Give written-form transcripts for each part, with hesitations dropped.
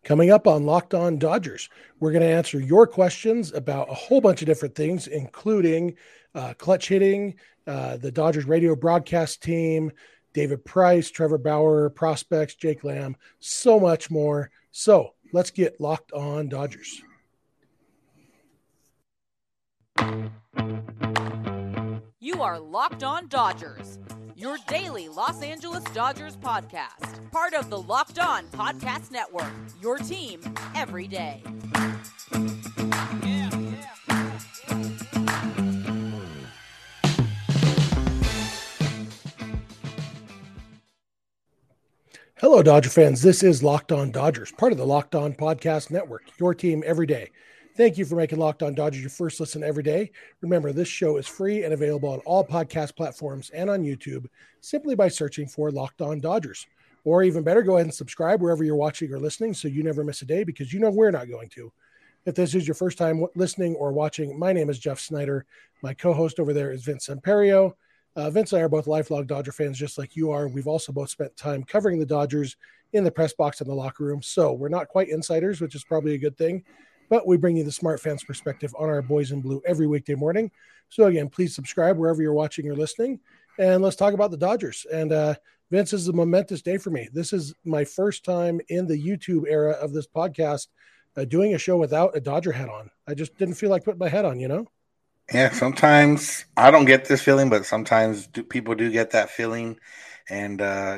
Coming up on Locked On Dodgers, we're going to answer your questions about a whole bunch of different things, including clutch hitting, the Dodgers radio broadcast team, David Price, Trevor Bauer, prospects, Jake Lamb, so much more. So let's get Locked On Dodgers. You are Locked On Dodgers, your daily Los Angeles Dodgers podcast. Part of the Locked On Podcast Network, your team every day. Hello, Dodger fans. This is Locked On Dodgers, part of the Locked On Podcast Network, your team every day. Thank you for making Locked On Dodgers your first listen every day. Remember, this show is free and available on all podcast platforms and on YouTube simply by searching for Locked On Dodgers. Or even better, go ahead and subscribe wherever you're watching or listening so you never miss a day, because you know we're not going to. If this is your first time listening or watching, my name is Jeff Snyder. My co-host over there is Vince Samperio. Vince and I are both lifelong Dodger fans just like you are. We've also both spent time covering the Dodgers in the press box and the locker room. So we're not quite insiders, which is probably a good thing. But we bring you the smart fans perspective on our boys in blue every weekday morning. So again, please subscribe wherever you're watching or listening. And let's talk about the Dodgers. And Vince, this is a momentous day for me. This is my first time in the YouTube era of this podcast doing a show without a Dodger hat on. I just didn't feel like putting my hat on, you know? Yeah, sometimes I don't get this feeling, but sometimes people do get that feeling. And,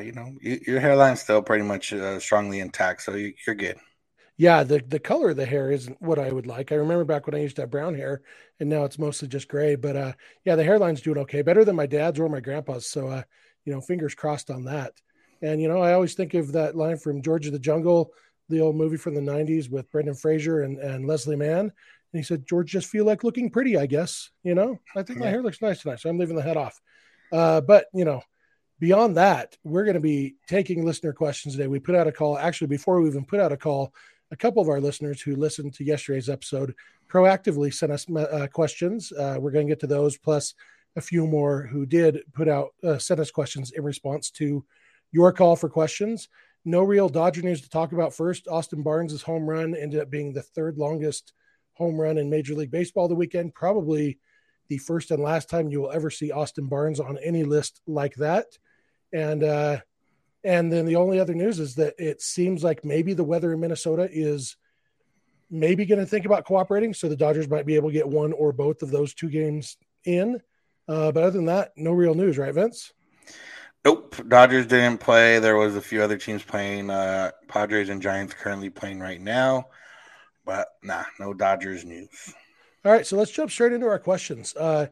your hairline's still pretty much strongly intact, so you're good. Yeah, the color of the hair isn't what I would like. I remember back when I used to have brown hair, and now it's mostly just gray. But yeah, the hairline's doing okay, better than my dad's or my grandpa's. So fingers crossed on that. And I always think of that line from George of the Jungle, the old movie from the '90s with Brendan Fraser and Leslie Mann. And he said, "George just feel like looking pretty, I guess." I think my hair looks nice tonight, so I'm leaving the head off. But beyond that, we're going to be taking listener questions today. We put out a call. Actually, before we even put out a call, a couple of our listeners who listened to yesterday's episode proactively sent us questions. We're going to get to those, plus a few more who did send us questions in response to your call for questions. No real Dodger news to talk about first. Austin Barnes' home run ended up being the third longest home run in Major League Baseball the weekend. Probably the first and last time you will ever see Austin Barnes on any list like that. And then the only other news is that it seems like maybe the weather in Minnesota is maybe going to think about cooperating, so the Dodgers might be able to get one or both of those two games in. But other than that, no real news, right, Vince? Nope. Dodgers didn't play. There was a few other teams playing. Padres and Giants currently playing right now. But no Dodgers news. All right, so let's jump straight into our questions.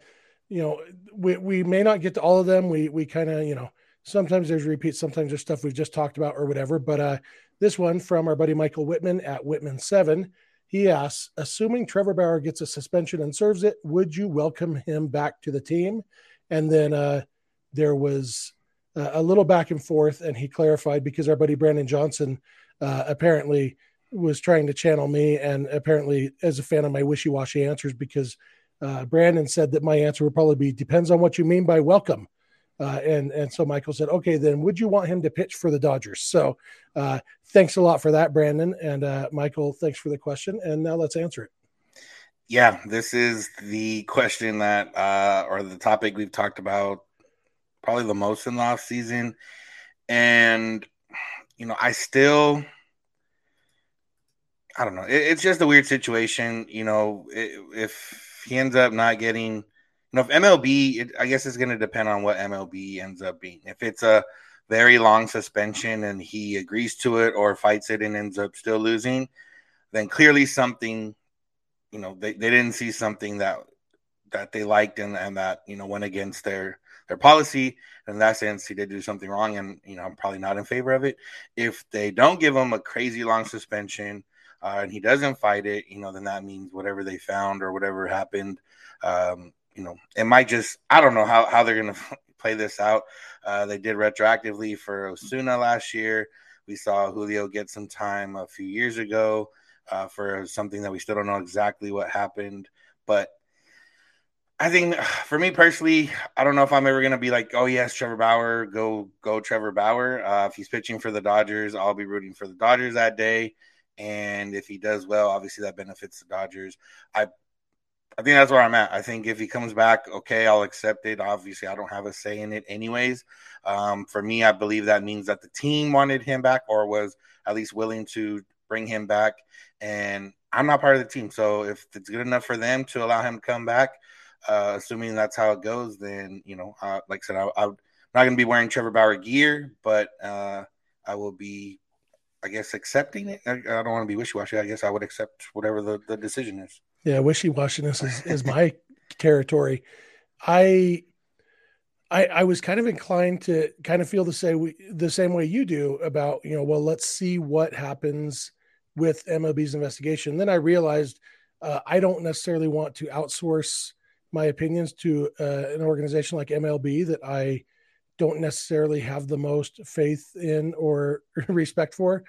We may not get to all of them. We kind of, sometimes there's repeats, sometimes there's stuff we've just talked about or whatever. But this one from our buddy Michael Whitman at Whitman7, he asks, assuming Trevor Bauer gets a suspension and serves it, would you welcome him back to the team? And then there was a little back and forth, and he clarified because our buddy Brandon Johnson apparently was trying to channel me and apparently as a fan of my wishy-washy answers, because Brandon said that my answer would probably be, depends on what you mean by welcome. And so Michael said, okay, then would you want him to pitch for the Dodgers? So thanks a lot for that, Brandon. And Michael, thanks for the question. And now let's answer it. Yeah, this is the question that, or the topic we've talked about probably the most in the off season. And, I don't know. It's just a weird situation. If he ends up not getting, if MLB, I guess it's going to depend on what MLB ends up being. If it's a very long suspension and he agrees to it or fights it and ends up still losing, then clearly something, they didn't see something that they liked and that, went against their policy. In that sense, he did do something wrong, and, I'm probably not in favor of it. If they don't give him a crazy long suspension, and he doesn't fight it, then that means whatever they found or whatever happened, it might just, I don't know how they're going to play this out. They did retroactively for Osuna last year. We saw Julio get some time a few years ago for something that we still don't know exactly what happened. But I think for me personally, I don't know if I'm ever going to be like, oh, yes, Trevor Bauer, go Trevor Bauer. If he's pitching for the Dodgers, I'll be rooting for the Dodgers that day. And if he does well, obviously that benefits the Dodgers. I think that's where I'm at. I think if he comes back, okay, I'll accept it. Obviously, I don't have a say in it anyways. For me, I believe that means that the team wanted him back or was at least willing to bring him back. And I'm not part of the team. So if it's good enough for them to allow him to come back, assuming that's how it goes, then, like I said, I'm not going to be wearing Trevor Bauer gear, but I will be, I guess, accepting it. I don't want to be wishy-washy. I guess I would accept whatever the decision is. Yeah, wishy-washiness is my territory. I was kind of inclined to kind of feel the same way you do about, well, let's see what happens with MLB's investigation. Then I realized I don't necessarily want to outsource my opinions to an organization like MLB that I don't necessarily have the most faith in or respect for.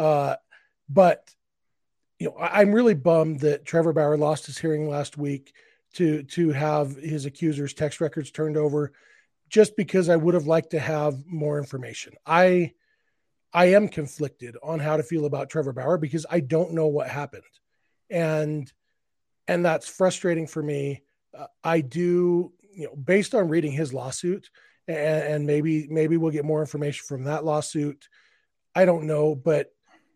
But I'm really bummed that Trevor Bauer lost his hearing last week to have his accusers' text records turned over, just because I would have liked to have more information. I am conflicted on how to feel about Trevor Bauer because I don't know what happened. And that's frustrating for me. I do, based on reading his lawsuit, and maybe we'll get more information from that lawsuit. I don't know, but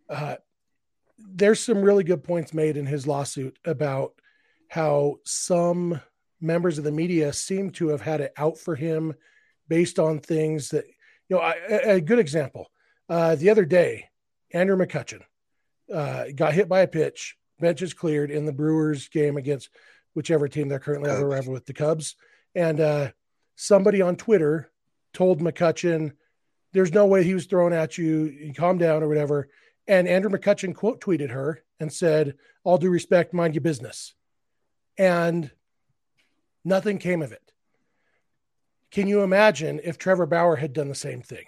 there's some really good points made in his lawsuit about how some members of the media seem to have had it out for him based on things that, a good example. The other day, Andrew McCutchen got hit by a pitch, bench is cleared in the Brewers game against whichever team they're currently have a rival with, the Cubs. And somebody on Twitter told McCutchen, there's no way he was thrown at you, calm down or whatever. And Andrew McCutchen quote tweeted her and said, all due respect, mind your business. And nothing came of it. Can you imagine if Trevor Bauer had done the same thing?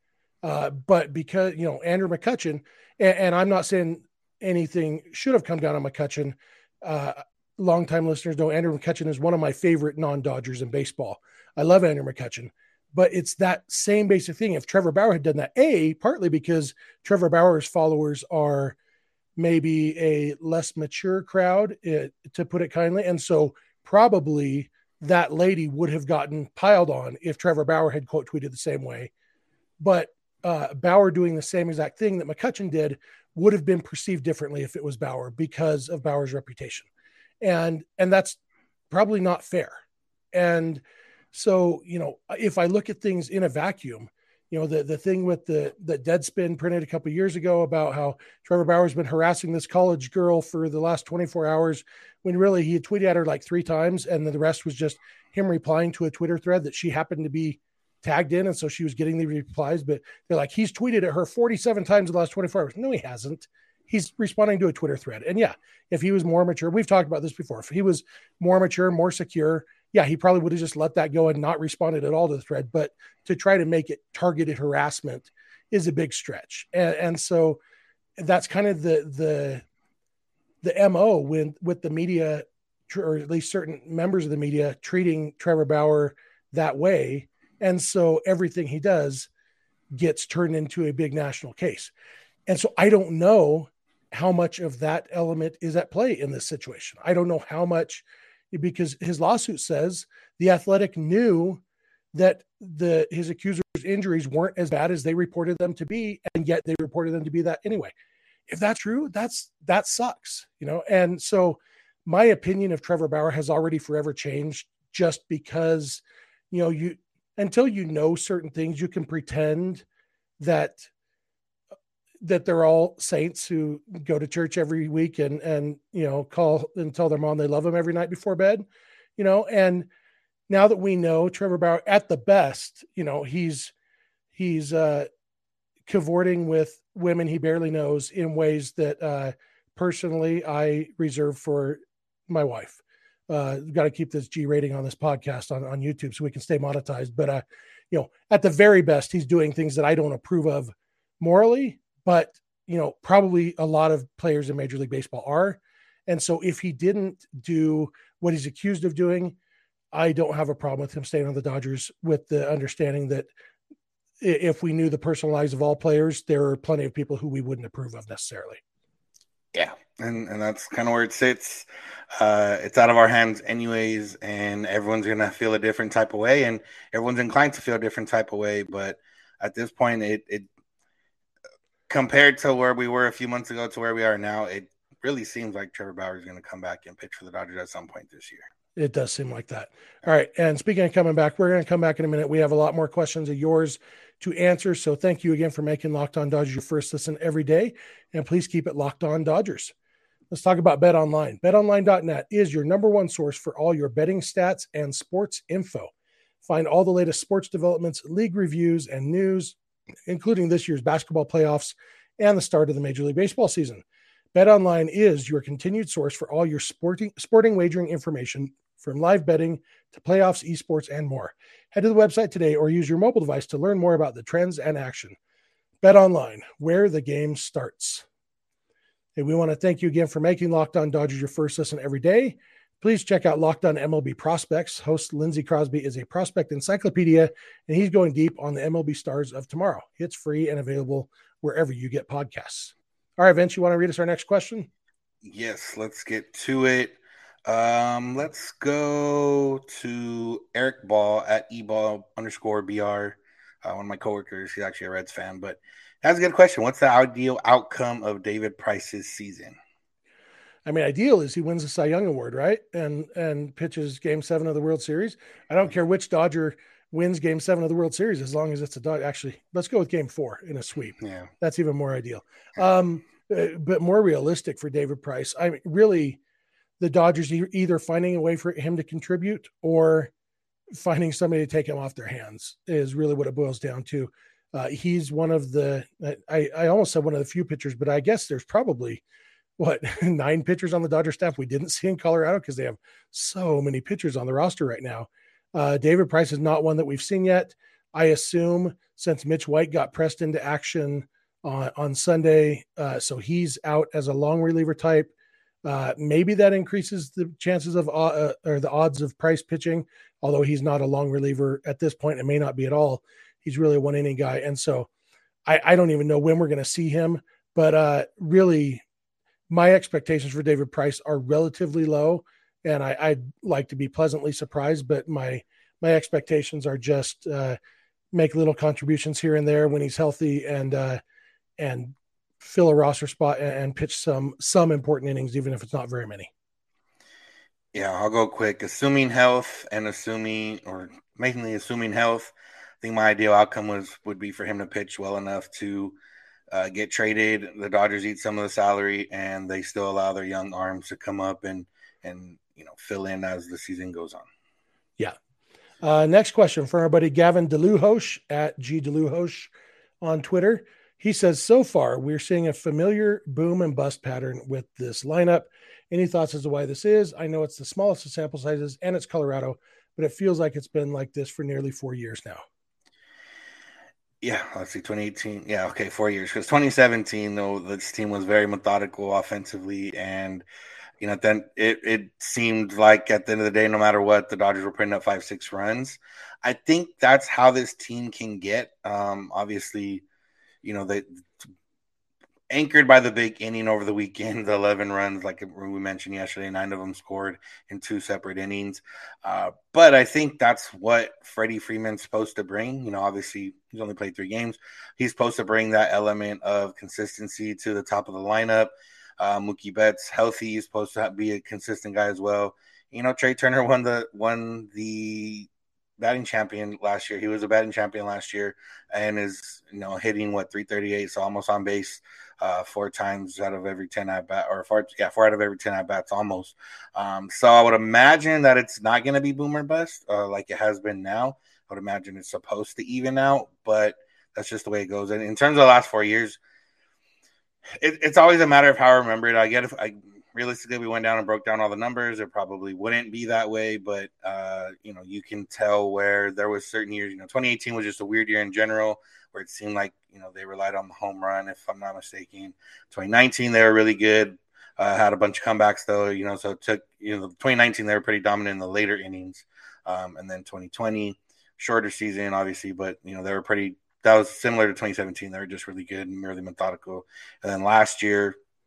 But because, Andrew McCutchen, and I'm not saying anything should have come down on McCutchen. Longtime listeners know Andrew McCutchen is one of my favorite non-Dodgers in baseball. I love Andrew McCutchen. But it's that same basic thing. If Trevor Bauer had done that, partly because Trevor Bauer's followers are maybe a less mature crowd, to put it kindly. And so probably that lady would have gotten piled on if Trevor Bauer had quote tweeted the same way. But Bauer doing the same exact thing that McCutchen did would have been perceived differently if it was Bauer because of Bauer's reputation. And that's probably not fair. And so, if I look at things in a vacuum, the thing with the Deadspin printed a couple of years ago about how Trevor Bauer's been harassing this college girl for the last 24 hours, when really he had tweeted at her like 3 times. And then the rest was just him replying to a Twitter thread that she happened to be tagged in. And so she was getting the replies, but they're like, he's tweeted at her 47 times in the last 24 hours. No, he hasn't. He's responding to a Twitter thread. And yeah, if he was more mature, we've talked about this before. If he was more mature, more secure, yeah, he probably would have just let that go and not responded at all to the thread. But to try to make it targeted harassment is a big stretch. And so that's kind of the MO with the media, or at least certain members of the media, treating Trevor Bauer that way. And so everything he does gets turned into a big national case. And so I don't know how much of that element is at play in this situation. I don't know how much, because his lawsuit says the Athletic knew that his accusers' injuries weren't as bad as they reported them to be, and yet they reported them to be that anyway. If that's true, that sucks, And so my opinion of Trevor Bauer has already forever changed, just because, until you know certain things, you can pretend that they're all saints who go to church every week and call and tell their mom they love them every night before bed, and now that we know Trevor Bauer at the best, he's cavorting with women he barely knows in ways that personally I reserve for my wife. We've got to keep this G rating on this podcast on YouTube so we can stay monetized. But, at the very best, he's doing things that I don't approve of morally, but, probably a lot of players in Major League Baseball are. And so if he didn't do what he's accused of doing, I don't have a problem with him staying on the Dodgers, with the understanding that if we knew the personal lives of all players, there are plenty of people who we wouldn't approve of necessarily. Yeah, and that's kind of where it sits. It's out of our hands anyways, and everyone's gonna feel a different type of way, and everyone's inclined to feel a different type of way. But at this point, it compared to where we were a few months ago to where we are now, it really seems like Trevor Bauer is going to come back and pitch for the Dodgers at some point this year. It does seem like that. All right. And speaking of coming back, we're going to come back in a minute. We have a lot more questions of yours to answer. So thank you again for making Locked On Dodgers your first listen every day. And please keep it Locked On Dodgers. Let's talk about Bet Online. BetOnline.net is your number one source for all your betting stats and sports info. Find all the latest sports developments, league reviews, and news, including this year's basketball playoffs and the start of the Major League Baseball season. BetOnline is your continued source for all your sporting wagering information, from live betting to playoffs, esports, and more. Head to the website today or use your mobile device to learn more about the trends and action. BetOnline, where the game starts. And we want to thank you again for making Locked On Dodgers your first listen every day. Please check out Locked On MLB Prospects. Host Lindsey Crosby is a prospect encyclopedia, and he's going deep on the MLB stars of tomorrow. It's free and available wherever you get podcasts. All right, Vince, you want to read us our next question? Yes, let's get to it. Let's go to Eric Ball at eball_br. One of my coworkers, he's actually a Reds fan, but that's a good question. What's the ideal outcome of David Price's season? I mean, ideal is he wins the Cy Young Award, right? And pitches Game 7 of the World Series. I don't care which Dodger wins Game 7 of the World Series as long as it's a Dodger. Actually, let's go with Game 4 in a sweep. Yeah, that's even more ideal. But more realistic for David Price. I mean, really, the Dodgers either finding a way for him to contribute or finding somebody to take him off their hands is really what it boils down to. He's one of the, I almost said one of the few pitchers, but I guess there's probably 9 pitchers on the Dodger staff we didn't see in Colorado because they have so many pitchers on the roster right now. David Price is not one that we've seen yet. I assume since Mitch White got pressed into action on Sunday, so he's out as a long reliever type. Maybe that increases the chances of or the odds of Price pitching, although he's not a long reliever at this point. It may not be at all. He's really a 1-inning guy. And so I don't even know when we're going to see him, but really my expectations for David Price are relatively low, and I'd like to be pleasantly surprised, but my expectations are just make little contributions here and there when he's healthy and fill a roster spot and pitch some important innings, even if it's not very many. Yeah, I'll go quick. Assuming health and mainly assuming health, I think my ideal outcome would be for him to pitch well enough to get traded. The Dodgers eat some of the salary, and they still allow their young arms to come up and fill in as the season goes on. Yeah. Next question from our buddy Gavin DeLuhosh at GDeLuhosh on Twitter. He says, so far, we're seeing a familiar boom and bust pattern with this lineup. Any thoughts as to why this is? I know it's the smallest of sample sizes and it's Colorado, but it feels like it's been like this for nearly 4 years now. Yeah, let's see, 2018. Yeah, okay, 4 years. Because 2017, though, this team was very methodical offensively. And, then it seemed like at the end of the day, no matter what, the Dodgers were putting up 5-6 runs. I think that's how this team can get. Obviously, they anchored by the big inning over the weekend, the 11 runs, like we mentioned yesterday, 9 of them scored in 2 separate innings. But I think that's what Freddie Freeman's supposed to bring. Obviously he's only played 3 games. He's supposed to bring that element of consistency to the top of the lineup. Mookie Betts healthy. He's supposed to be a consistent guy as well. Trey Turner won the batting champion last year. He was a batting champion last year and is, hitting 338, so almost on base 4 times out of every 10 at bat, or 4 out of every 10 at bats almost. So I would imagine that it's not going to be boomer bust like it has been now. I would imagine it's supposed to even out, but that's just the way it goes. And in terms of the last 4 years, it's always a matter of how I remember it. I get if realistically we went down and broke down all the numbers, it probably wouldn't be that way, but you can tell where there was certain years. 2018 was just a weird year in general, where it seemed like they relied on the home run, if I'm not mistaken. 2019 they were really good, had a bunch of comebacks though. So it took 2019 they were pretty dominant in the later innings, and then 2020 shorter season obviously, but they were pretty. That was similar to 2017. They were just really good and really methodical. And then last year,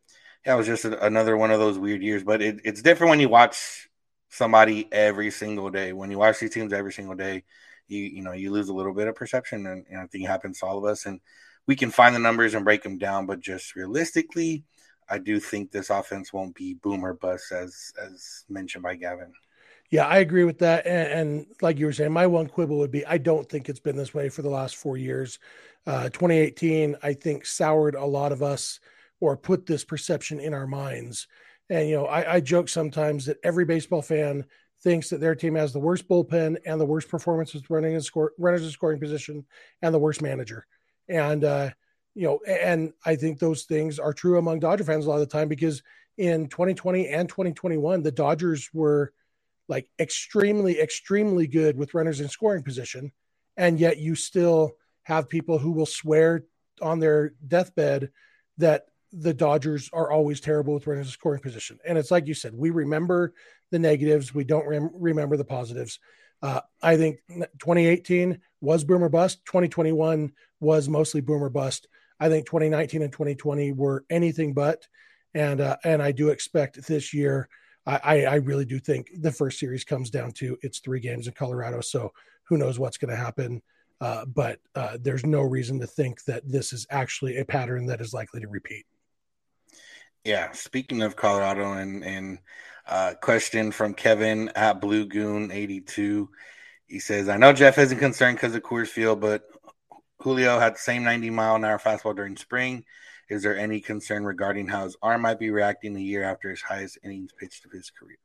Yeah, it was just another one of those weird years. But it's different when you watch somebody every single day. When you watch these teams every single day, you lose a little bit of perception, and I think it happens to all of us. And we can find the numbers and break them down, but just realistically, I do think this offense won't be boom or bust as mentioned by Gavin. Yeah, I agree with that. And like you were saying, my one quibble would be I don't think it's been this way for the last 4 years. 2018, I think, soured a lot of us or put this perception in our minds. And, I joke sometimes that every baseball fan thinks that their team has the worst bullpen and the worst performances running and runners in scoring position and the worst manager. And, and I think those things are true among Dodger fans a lot of the time because in 2020 and 2021, the Dodgers were like extremely, extremely good with runners in scoring position. And yet you still have people who will swear on their deathbed that the Dodgers are always terrible with runners in scoring position. And it's like you said, we remember the negatives. We don't remember the positives. I think 2018 was boomer bust. 2021 was mostly boomer bust. I think 2019 and 2020 were anything but. And I do expect this year, I really do think the first series comes down to it's 3 games in Colorado. So who knows what's going to happen. But there's no reason to think that this is actually a pattern that is likely to repeat. Yeah. Speaking of Colorado and question from Kevin at Blue Goon 82. He says, I know Jeff isn't concerned because of Coors Field, but Julio had the same 90-mile-an-hour fastball during spring. Is there any concern regarding how his arm might be reacting a year after his highest innings pitched of his career?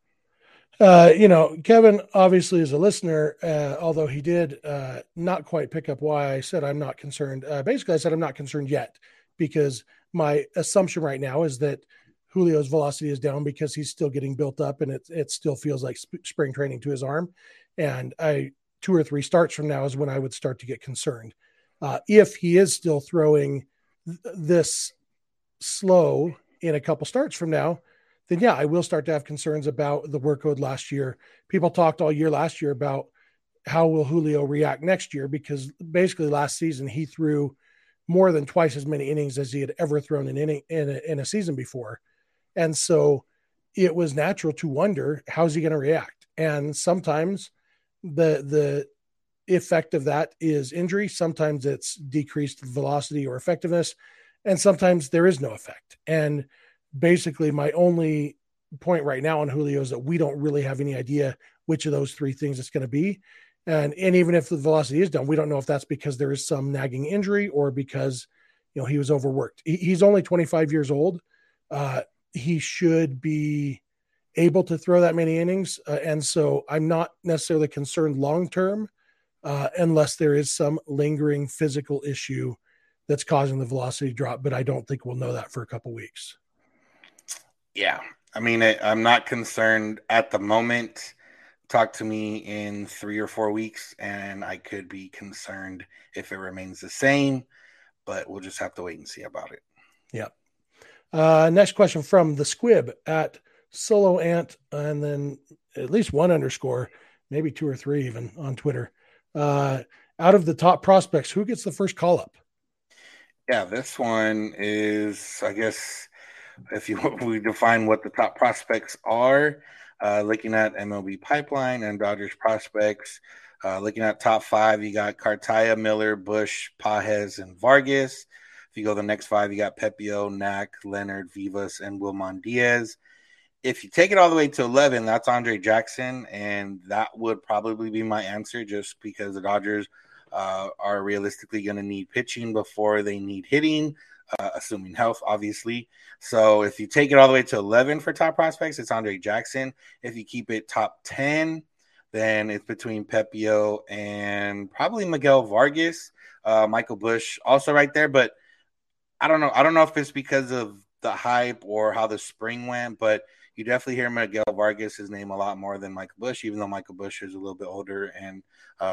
Kevin obviously is a listener, although he did not quite pick up why I said I'm not concerned. Basically, I said I'm not concerned yet because my assumption right now is that Julio's velocity is down because he's still getting built up and it still feels like spring training to his arm. And 2 or 3 starts from now is when I would start to get concerned. If he is still throwing this slow in a couple starts from now, then yeah, I will start to have concerns about the workload last year. People talked all year last year about how will Julio react next year because basically last season he threw more than twice as many innings as he had ever thrown an inning in a season before. And so it was natural to wonder, how's he going to react? And sometimes the effect of that is injury. Sometimes it's decreased velocity or effectiveness. And sometimes there is no effect. And basically my only point right now on Julio is that we don't really have any idea which of those 3 things it's going to be. And even if the velocity is down, we don't know if that's because there is some nagging injury or because, he was overworked. He's only 25 years old. He should be able to throw that many innings. And so I'm not necessarily concerned long-term unless there is some lingering physical issue that's causing the velocity drop. But I don't think we'll know that for a couple weeks. Yeah. I mean, I'm not concerned at the moment. Talk to me in 3 or 4 weeks, and I could be concerned if it remains the same, but we'll just have to wait and see about it. Yeah. Next question from the Squib at Solo Ant, and then at least 1 underscore, maybe 2 or 3 even on Twitter. Out of the top prospects, who gets the first call up? Yeah, this one is, I guess, if we define what the top prospects are, looking at MLB Pipeline and Dodgers prospects, looking at top 5, you got Cartaya, Miller, Bush, Pages, and Vargas. If you go the next 5, you got Pepio, Knack, Leonard, Vivas, and Wilman Diaz. If you take it all the way to 11, that's Andre Jackson, and that would probably be my answer just because the Dodgers are realistically going to need pitching before they need hitting, assuming health, obviously. So if you take it all the way to 11 for top prospects, it's Andre Jackson. If you keep it top 10, then it's between Pepio and probably Miguel Vargas, Michael Bush also right there. But I don't know. I don't know if it's because of the hype or how the spring went, but you definitely hear Miguel Vargas' name a lot more than Michael Bush, even though Michael Bush is a little bit older and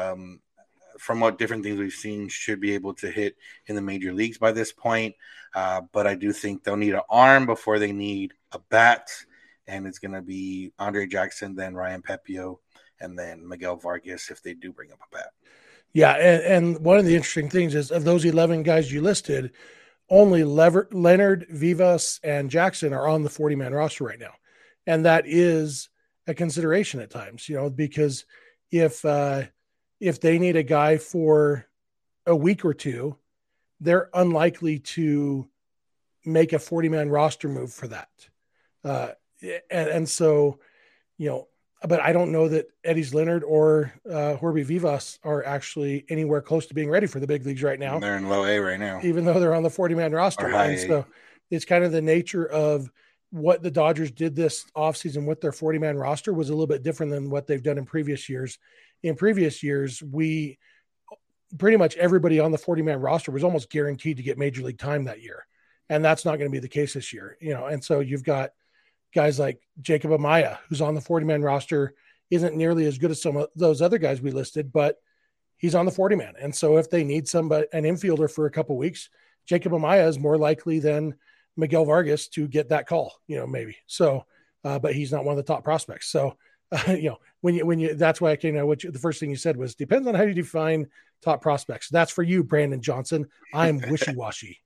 from what different things we've seen, should be able to hit in the major leagues by this point. But I do think they'll need an arm before they need a bat. And it's going to be Andre Jackson, then Ryan Pepio, and then Miguel Vargas if they do bring up a bat. Yeah, and one of the interesting things is of those 11 guys you listed, only Leonard, Vivas, and Jackson are on the 40-man roster right now. And that is a consideration at times, because if they need a guy for a week or two, they're unlikely to make a 40-man roster move for that. And so, but I don't know that Eddie's Leonard or Jorge Vivas are actually anywhere close to being ready for the big leagues right now. They're in low A right now, even though they're on the 40-man roster. And so it's kind of the nature of what the Dodgers did this offseason with their 40-man roster was a little bit different than what they've done in previous years. In previous years, pretty much everybody on the 40-man roster was almost guaranteed to get major league time that year. And that's not going to be the case this year, and so you've got guys like Jacob Amaya, who's on the 40-man roster, isn't nearly as good as some of those other guys we listed, but he's on the 40-man. And so if they need an infielder for a couple of weeks, Jacob Amaya is more likely than Miguel Vargas to get that call, maybe. So, but he's not one of the top prospects. So, when you, that's why I came out, the first thing you said was depends on how you define top prospects. That's for you, Brandon Johnson. I'm wishy-washy.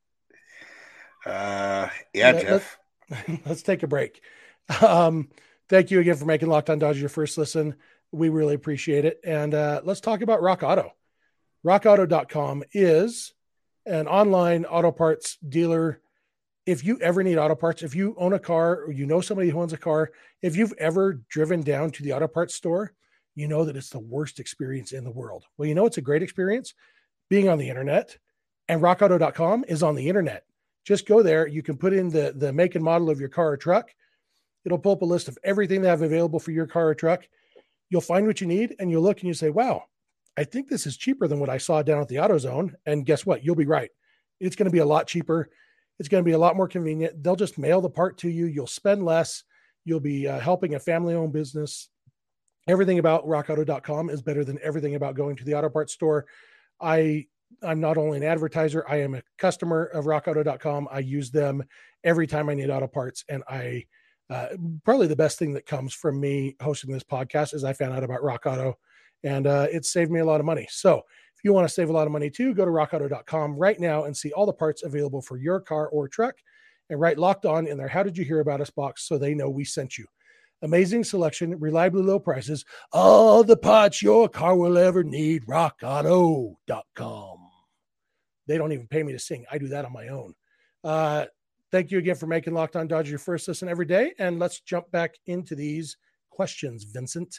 Jeff. Let's take a break. Thank you again for making Locked On Dodgers your first listen. We really appreciate it. And let's talk about Rock Auto. RockAuto.com is an online auto parts dealer. If you ever need auto parts, if you own a car or somebody who owns a car, if you've ever driven down to the auto parts store, you know that it's the worst experience in the world. Well, it's a great experience being on the internet, and RockAuto.com is on the internet. Just go there. You can put in the make and model of your car or truck. It'll pull up a list of everything they have available for your car or truck. You'll find what you need, and you'll look and you say, wow, I think this is cheaper than what I saw down at the AutoZone. And guess what? You'll be right. It's going to be a lot cheaper. It's going to be a lot more convenient. They'll just mail the part to you. You'll spend less. You'll be helping a family-owned business. Everything about rockauto.com is better than everything about going to the auto parts store. I'm not only an advertiser, I am a customer of rockauto.com. I use them every time I need auto parts. And probably the best thing that comes from me hosting this podcast is I found out about Rock Auto, and it saved me a lot of money. So if you want to save a lot of money too, go to rockauto.com right now and see all the parts available for your car or truck, and write Locked On in their How Did You Hear About Us box so they know we sent you. Amazing selection, reliably low prices, all the parts your car will ever need. rockauto.com. They don't even pay me to sing. I do that on my own. Thank you again for making Locked On Dodgers your first listen every day. And let's jump back into these questions, Vincent.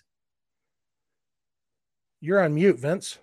You're on mute, Vince.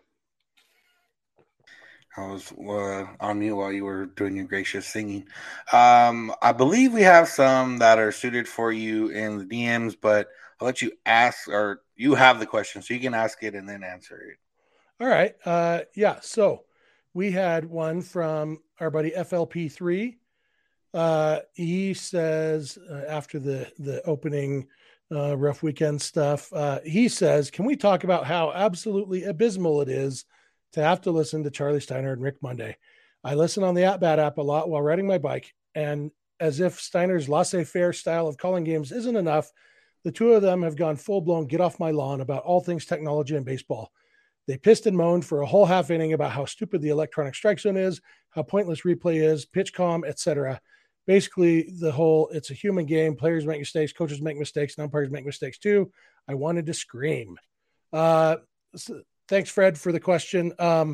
I was on mute while you were doing your gracious singing. I believe we have some that are suited for you in the DMs, but I'll let you ask, or you have the question, so you can ask it and then answer it. All right. So we had one from our buddy FLP3. He says, after the opening rough weekend stuff, he says, can we talk about how absolutely abysmal it is to have to listen to Charlie Steiner and Rick Monday? I listen on the At-Bat app a lot while riding my bike, and as if Steiner's laissez-faire style of calling games isn't enough, the two of them have gone full-blown get off my lawn about all things technology and baseball. They pissed and moaned for a whole half inning about how stupid the electronic strike zone is, how pointless replay is, pitch calm, etc. Basically, it's a human game. Players make mistakes, coaches make mistakes, and umpires make mistakes too. I wanted to scream. Thanks, Fred, for the question.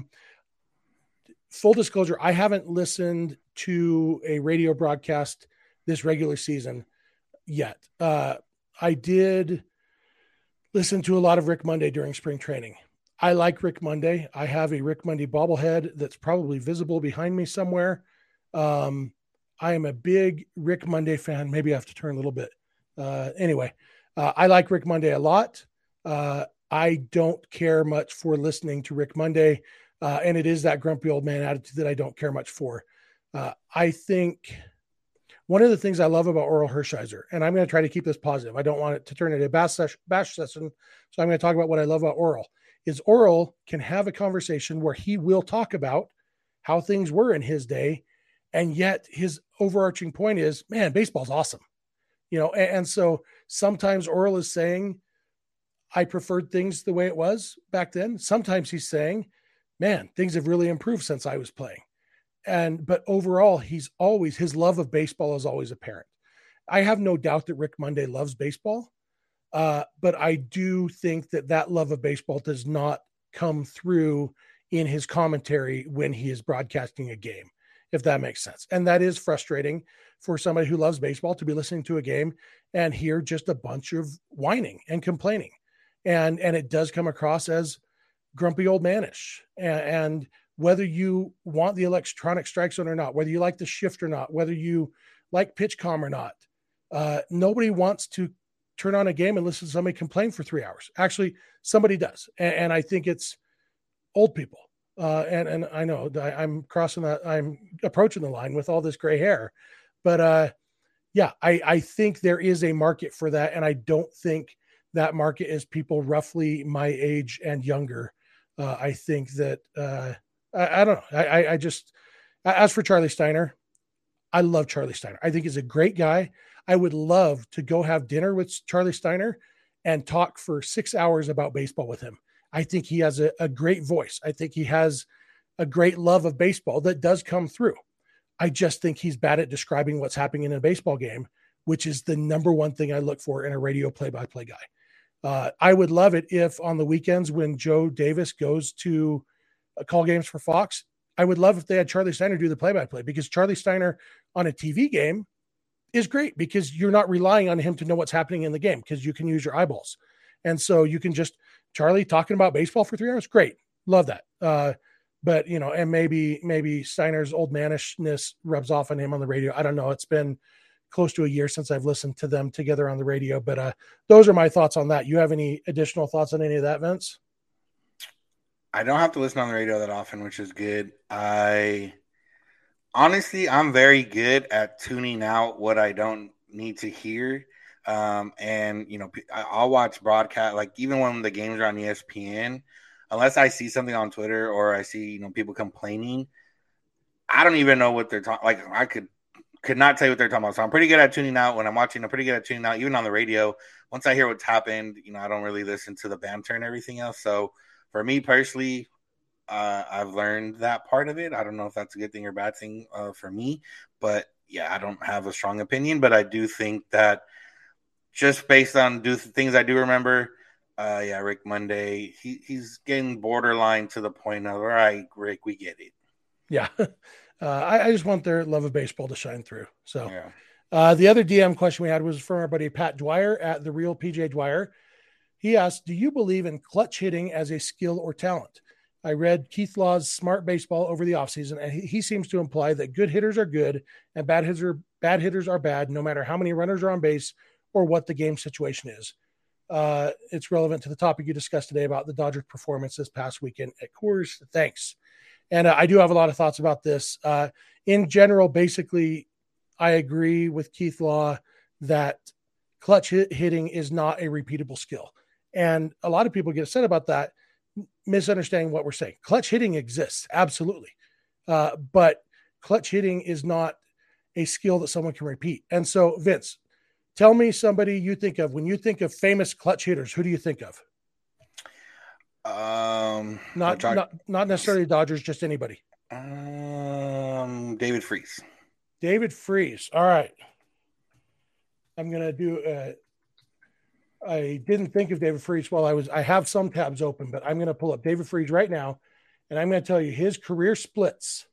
Full disclosure, I haven't listened to a radio broadcast this regular season yet. I did listen to a lot of Rick Monday during spring training. I like Rick Monday. I have a Rick Monday bobblehead that's probably visible behind me somewhere. I am a big Rick Monday fan. Maybe I have to turn a little bit. Anyway, I like Rick Monday a lot. I don't care much for listening to Rick Monday. And it is that grumpy old man attitude that I don't care much for. I think one of the things I love about Orel Hershiser, and I'm going to try to keep this positive. I don't want it to turn into a bash session. So I'm going to talk about what I love about Orel. Is Orel can have a conversation where he will talk about how things were in his day. And yet his overarching point is, man, baseball's awesome. And so sometimes Orel is saying, I preferred things the way it was back then. Sometimes he's saying, man, things have really improved since I was playing. But overall, his love of baseball is always apparent. I have no doubt that Rick Monday loves baseball. But I do think that love of baseball does not come through in his commentary when he is broadcasting a game, if that makes sense. And that is frustrating for somebody who loves baseball to be listening to a game and hear just a bunch of whining and complaining. And it does come across as grumpy old manish. And whether you want the electronic strike zone or not, whether you like the shift or not, whether you like PitchCom or not, nobody wants to turn on a game and listen to somebody complain for 3 hours. Actually, somebody does. And I think it's old people. And I know I'm approaching the line with all this gray hair, but I think there is a market for that. And I don't think that market is people roughly my age and younger. I think that, I don't know. I just, as for Charlie Steiner, I love Charlie Steiner. I think he's a great guy. I would love to go have dinner with Charlie Steiner and talk for 6 hours about baseball with him. I think he has a great voice. I think he has a great love of baseball that does come through. I just think he's bad at describing what's happening in a baseball game, which is the number one thing I look for in a radio play-by-play guy. I would love it if on the weekends when Joe Davis goes to call games for Fox, I would love if they had Charlie Steiner do the play-by-play, because Charlie Steiner on a TV game is great because you're not relying on him to know what's happening in the game because you can use your eyeballs. And so you can just, Charlie talking about baseball for 3 hours. Great. Love that. But and maybe Steiner's old manishness rubs off on him on the radio. I don't know. It's been close to a year since I've listened to them together on the radio, but those are my thoughts on that. You have any additional thoughts on any of that, Vince? I don't have to listen on the radio that often, which is good. Honestly, I'm very good at tuning out what I don't need to hear. And I'll watch broadcast, like even when the games are on ESPN, unless I see something on Twitter or I see, people complaining, I don't even know what they're talking. Like I could not tell you what they're talking about. So I'm pretty good at tuning out when I'm watching. I'm pretty good at tuning out, even on the radio. Once I hear what's happened, I don't really listen to the banter and everything else. So for me personally, I've learned that part of it. I don't know if that's a good thing or bad thing for me, but yeah, I don't have a strong opinion, but I do think that just based on things I do remember, Rick Monday, he's getting borderline to the point of, all right, Rick, we get it. Yeah. I just want their love of baseball to shine through. So the other DM question we had was from our buddy Pat Dwyer at The Real PJ Dwyer. He asked, do you believe in clutch hitting as a skill or talent? I read Keith Law's Smart Baseball over the offseason, and he seems to imply that good hitters are good and bad hitters are bad, no matter how many runners are on base or what the game situation is. It's relevant to the topic you discussed today about the Dodgers' performance this past weekend at Coors. Thanks. And I do have a lot of thoughts about this. In general, basically, I agree with Keith Law that clutch hitting is not a repeatable skill. And a lot of people get upset about that, misunderstanding what we're saying. Clutch hitting exists, absolutely. But clutch hitting is not a skill that someone can repeat. And so, Vince, tell me somebody you think of. When you think of famous clutch hitters, who do you think of? Not necessarily Dodgers, just anybody. David Freese. David Freese. All right. I'm going to do I didn't think of David Freese while I have some tabs open, but I'm going to pull up David Freese right now, and I'm going to tell you his career splits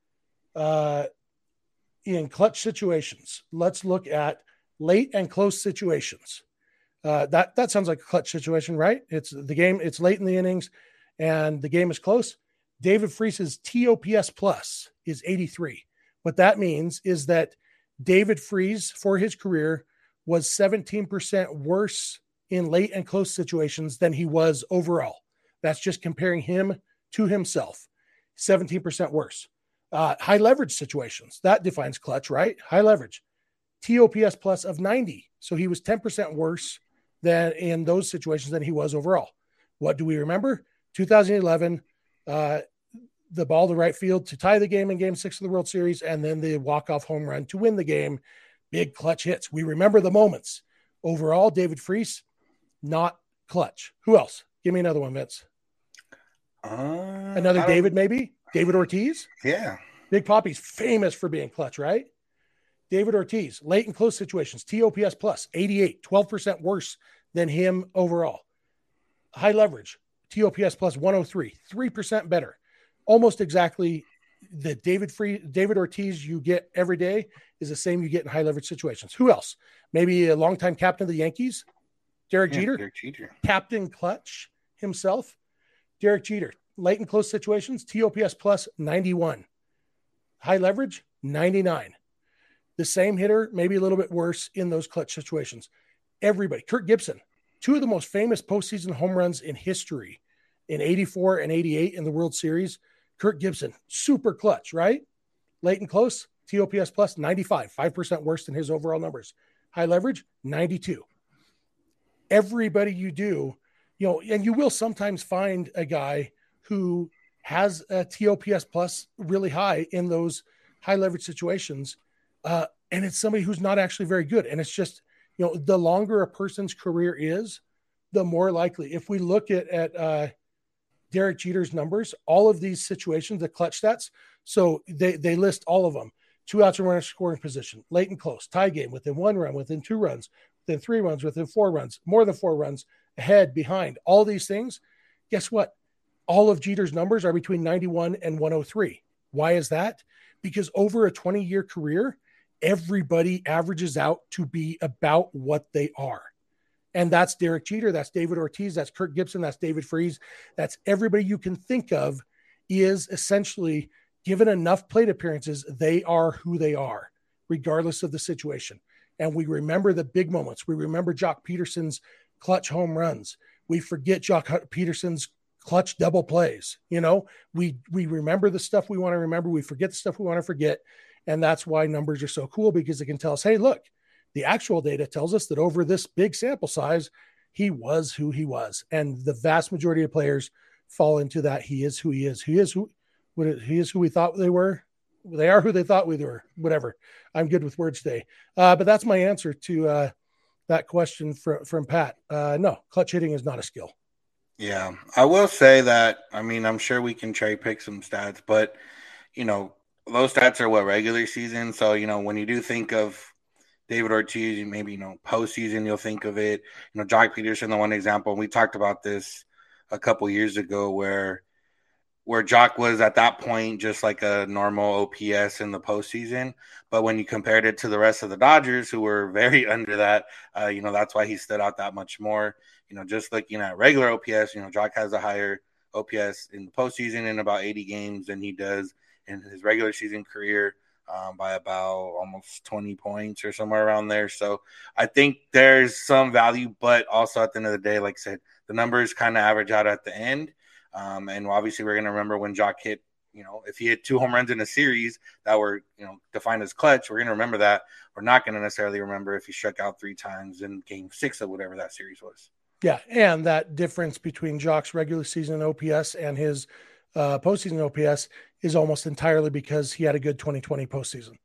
in clutch situations. Let's look at late and close situations. That sounds like a clutch situation, right? It's the game. It's late in the innings and the game is close. David Freese's TOPS plus is 83. What that means is that David Freese for his career was 17% worse in late and close situations than he was overall. That's just comparing him to himself. 17% worse. High leverage situations. That defines clutch, right? High leverage. TOPS plus of 90. So he was 10% worse than in those situations than he was overall. What do we remember? 2011, the ball to right field to tie the game in Game 6 of the World Series, and then the walk-off home run to win the game. Big clutch hits. We remember the moments. Overall, David Freese, not clutch. Who else? Give me another one, Vince. Another David, maybe? David Ortiz? Yeah. Big Papi's famous for being clutch, right? David Ortiz, late and close situations, TOPS plus 88, 12% worse than him overall. High leverage, TOPS plus 103, 3% better. Almost exactly the David Ortiz you get every day is the same you get in high leverage situations. Who else? Maybe a longtime captain of the Yankees, Derek Jeter. Captain clutch himself. Derek Jeter, late and close situations, TOPS plus 91. High leverage, 99. The same hitter, maybe a little bit worse in those clutch situations. Everybody. Kirk Gibson, two of the most famous postseason home runs in history in 84 and 88 in the World Series. Kirk Gibson, super clutch, right? Late and close, TOPS plus 95, 5% worse than his overall numbers. High leverage, 92. Everybody you do, and you will sometimes find a guy who has a TOPS plus really high in those high leverage situations. And it's somebody who's not actually very good. And it's just, the longer a person's career is, the more likely. If we look at Derek Jeter's numbers, all of these situations, the clutch stats, so they list all of them. 2 outs and runner scoring position, late and close, tie game, within 1 run, within 2 runs, within 3 runs, within 4 runs, more than 4 runs, ahead, behind, all these things. Guess what? All of Jeter's numbers are between 91 and 103. Why is that? Because over a 20-year career, everybody averages out to be about what they are. And that's Derek Jeter, that's David Ortiz, that's Kirk Gibson, that's David Freese, that's everybody you can think of is essentially, given enough plate appearances, they are who they are, regardless of the situation. And we remember the big moments. We remember Jock Peterson's clutch home runs. We forget Jock Peterson's clutch double plays. We remember the stuff we want to remember. We forget the stuff we want to forget. And that's why numbers are so cool, because it can tell us, hey, look, the actual data tells us that over this big sample size, he was who he was. And the vast majority of players fall into that. He is who he is. He is who we thought they were. They are who they thought we were. Whatever. I'm good with words today. But that's my answer to that question from Pat. No, clutch hitting is not a skill. Yeah, I will say that. I mean, I'm sure we can cherry pick some stats, but those stats are regular season. So when you do think of David Ortiz, maybe postseason, you'll think of it. Jock Peterson, the one example. We talked about this a couple years ago, where Jock was at that point just like a normal OPS in the postseason. But when you compared it to the rest of the Dodgers, who were very under that, that's why he stood out that much more. Just looking at regular OPS, Jock has a higher OPS in the postseason in about 80 games than he does in his regular season career, by about almost 20 points or somewhere around there. So I think there's some value, but also at the end of the day, like I said, the numbers kind of average out at the end. And obviously we're going to remember when Jock hit, if he hit 2 home runs in a series that were, defined as clutch, we're going to remember that. We're not going to necessarily remember if he struck out 3 times in game 6 of whatever that series was. Yeah. And that difference between Jock's regular season OPS and his postseason OPS is almost entirely because he had a good 2020 postseason.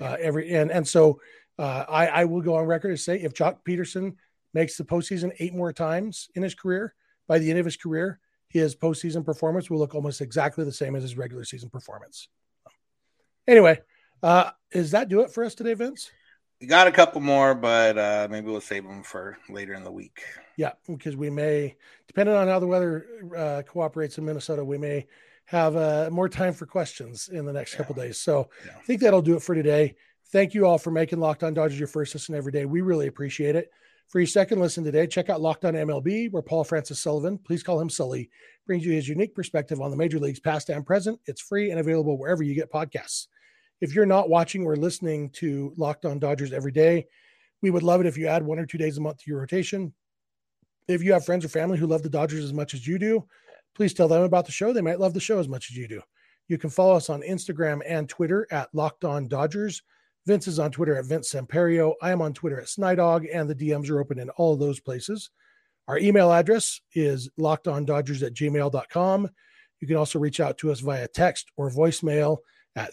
So I will go on record to say, if Jock Peterson makes the postseason 8 more times in his career, by the end of his career, his postseason performance will look almost exactly the same as his regular season performance. Anyway, does that do it for us today, Vince? We got a couple more, but maybe we'll save them for later in the week. Yeah, because we may, depending on how the weather cooperates in Minnesota, we may have more time for questions in the next couple days. So I think that'll do it for today. Thank you all for making Locked On Dodgers your first listen every day. We really appreciate it. For your second listen today, check out Locked On MLB, where Paul Francis Sullivan, please call him Sully, brings you his unique perspective on the major leagues past and present. It's free and available wherever you get podcasts. If you're not watching or listening to Locked On Dodgers every day, we would love it if you add 1 or 2 days a month to your rotation. If you have friends or family who love the Dodgers as much as you do, please tell them about the show. They might love the show as much as you do. You can follow us on Instagram and Twitter at Locked On Dodgers. Vince is on Twitter at Vince Samperio. I am on Twitter at Snydog, and the DMs are open in all of those places. Our email address is lockedondodgers@gmail.com. You can also reach out to us via text or voicemail at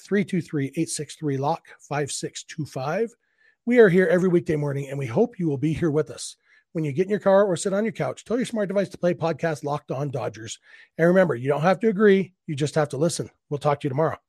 323-863-LOCK-5625. We are here every weekday morning, and we hope you will be here with us. When you get in your car or sit on your couch, tell your smart device to play podcast Locked On Dodgers. And remember, you don't have to agree. You just have to listen. We'll talk to you tomorrow.